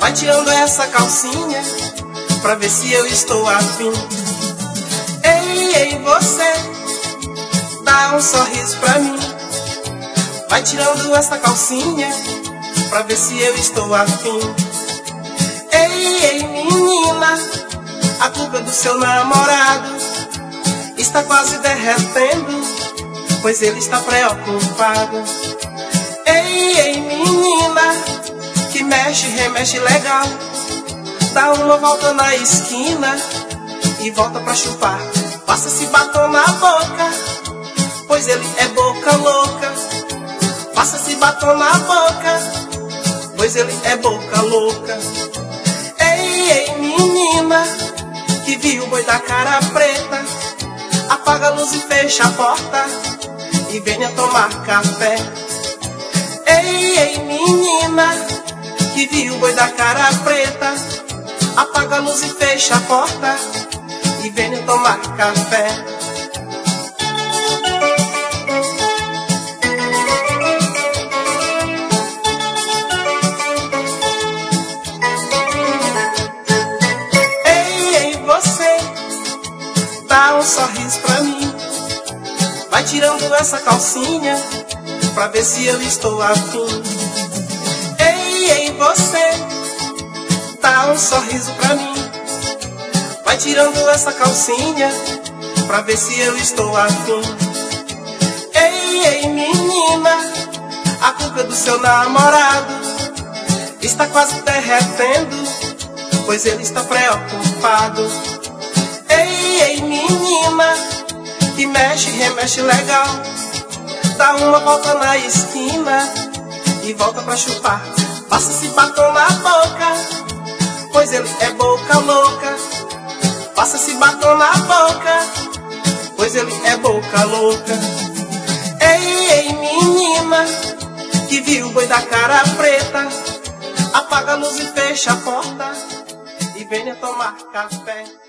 vai tirando essa calcinha pra ver se eu estou afim. Ei, ei, você, dá um sorriso pra mim. Vai tirando essa calcinha pra ver se eu estou afim. Ei, ei, menina, a culpa é do seu namorado. Está quase derretendo, pois ele está preocupado. Ei, ei, menina, que mexe, remexe legal. Dá uma volta na esquina e volta pra chupar. Passa esse batom na boca, pois ele é boca louca. Passa esse batom na boca, pois ele é boca louca. Ei, ei, menina, que viu o boi da cara preta, apaga a luz e fecha a porta e venha tomar café. Ei, ei, menina, que viu o boi da cara preta, apaga a luz e fecha a porta e venha tomar café. Ei, ei, você, dá um sorriso pra mim. Vai tirando essa calcinha pra ver se eu estou afim. Ei, ei, você, dá um sorriso pra mim. Vai tirando essa calcinha pra ver se eu estou afim. Ei, ei, menina, a culpa é do seu namorado. Está quase derretendo, pois ele está preocupado. Ei, ei, menina, que mexe, remexe legal. Dá uma volta na esquina e volta pra chupar. Passa esse batom na boca, pois ele é boca louca. Passa esse batom na boca, pois ele é boca louca. Ei, ei, menina, que viu o boi da cara preta, apaga a luz e fecha a porta e venha tomar café.